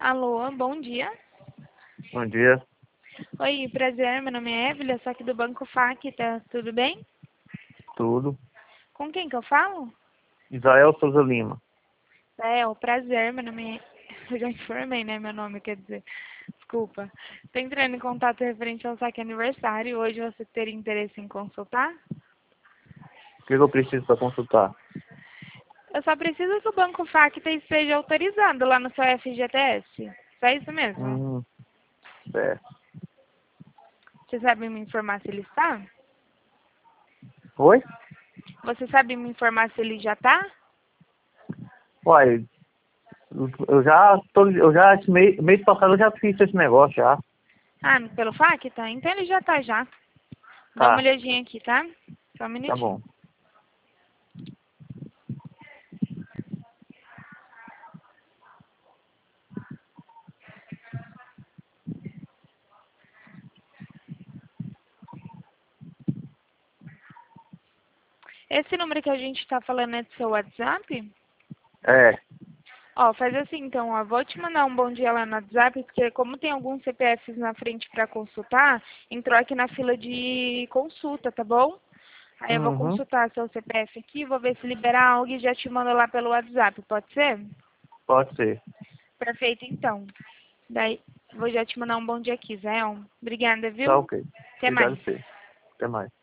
Alô, bom dia. Bom dia, Oi, prazer, meu nome é Evelyn, eu sou aqui do Banco FAC, tá tudo bem? tudo. Com quem que eu falo? Israel Souza Lima. É, o prazer, meu nome é... Eu já informei, né, meu nome, quer dizer, desculpa. Tô entrando em contato referente ao saque aniversário, hoje você teria interesse em consultar? O que eu preciso para consultar? Eu só preciso que o Banco FAC esteja autorizado lá no seu FGTS. Só isso mesmo? Hum, certo. Você sabe me informar se ele está? Oi? Você sabe me informar se ele já está? Uai, esse mês passado eu já fiz esse negócio já. Ah, pelo FAC, tá? Então ele já tá já. Dá uma Tá, olhadinha aqui, tá? Só um tá minutinho. bom. Esse número que a gente tá falando é do seu WhatsApp? É, Ó, faz assim então, ó. Vou te mandar um bom dia lá no WhatsApp, porque como tem alguns CPFs na frente pra consultar, entrou aqui na fila de consulta, tá bom? Aí eu vou uhum, consultar seu CPF aqui, vou ver se liberar algo e já te mando lá pelo WhatsApp, pode ser? pode ser. Perfeito, então. Daí, vou já te mandar um bom dia aqui, Zé. Obrigada, Tá viu? ok. Até Obrigado mais. a você. Até mais.